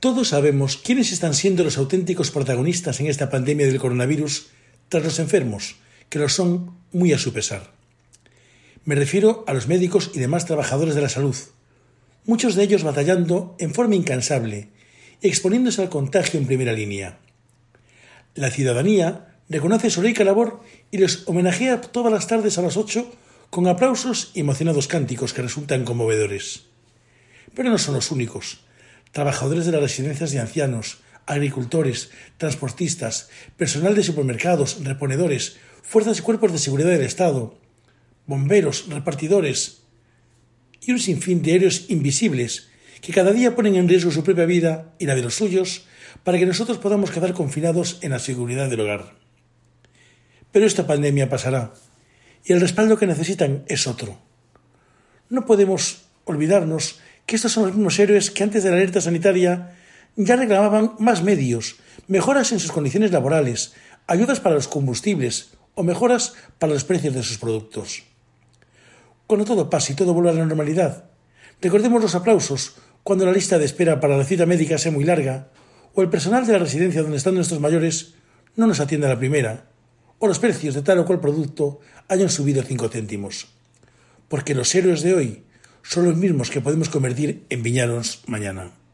Todos sabemos quiénes están siendo los auténticos protagonistas en esta pandemia del coronavirus tras los enfermos, que lo son muy a su pesar. Me refiero a los médicos y demás trabajadores de la salud, muchos de ellos batallando en forma incansable y exponiéndose al contagio en primera línea. La ciudadanía reconoce su heroica labor y les homenajea todas las tardes a las 8 con aplausos y emocionados cánticos que resultan conmovedores. Pero no son los únicos. Trabajadores de las residencias de ancianos, agricultores, transportistas, personal de supermercados, reponedores, fuerzas y cuerpos de seguridad del Estado, bomberos, repartidores y un sinfín de héroes invisibles que cada día ponen en riesgo su propia vida y la de los suyos para que nosotros podamos quedar confinados en la seguridad del hogar. Pero esta pandemia pasará y el respaldo que necesitan es otro. No podemos olvidarnos que estos son los mismos héroes que antes de la alerta sanitaria ya reclamaban más medios, mejoras en sus condiciones laborales, ayudas para los combustibles o mejoras para los precios de sus productos. Cuando todo pase y todo vuelva a la normalidad, recordemos los aplausos cuando la lista de espera para la cita médica sea muy larga o el personal de la residencia donde están nuestros mayores no nos atienda a la primera o los precios de tal o cual producto hayan subido 5 céntimos. Porque los héroes de hoy son los mismos que podemos convertir en villanos mañana.